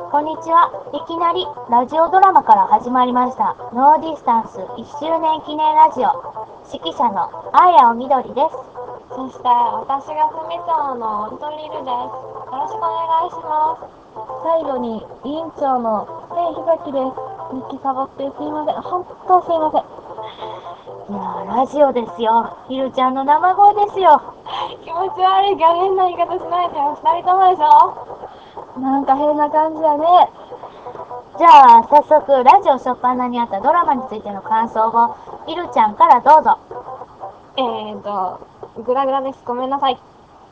こんにちは。いきなりラジオドラマから始まりましたノーディスタンス1周年記念ラジオ、指揮者のあやおみどりです。 そして私が組長のトリルです。よろしくお願いします。最後に委員長の天日崎です。日記サボってすいません。本当すいません。 いやー、ラジオですよ。ひるちゃんの生声ですよ。 気持ち悪いから変な言い方しないでよ。二人ともでしょ。なんか変な感じだね。 じゃあ早速ラジオ初っ端にあったドラマについての感想をひるちゃんからどうぞ。 グダグダです。ごめんなさい。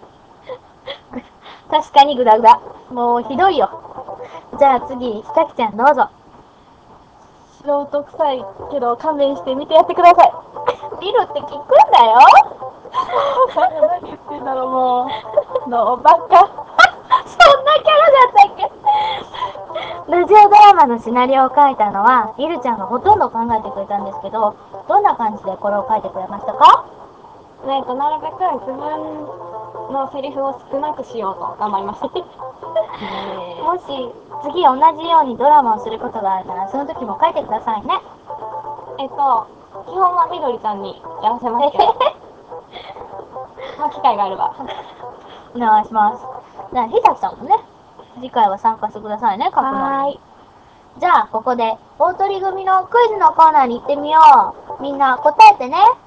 確かにグダグダ。もうひどいよ。じゃあ次、ひさきちゃんどうぞ。 素人臭いけど勘弁して見てやってください。 見るって聞くんだよ。 何言ってんだろうもう。のばっか。 そんなキャラだったっけ。ラジオドラマのシナリオを書いたのはひるちゃんがほとんど考えてくれたんですけど、どんな感じでこれを書いてくれましたか？ なるべく自分のセリフを少なくしようと頑張りました。 もし次同じようにドラマをすることがあるならその時も書いてくださいね。 基本はみどりちゃんにやらせますけど、まあ機会があれば。 お願いします。じゃあひさきさんもね、次回は参加してくださいね、書くのに。じゃあここで大鳥組のクイズのコーナーに行ってみよう。みんな答えてね。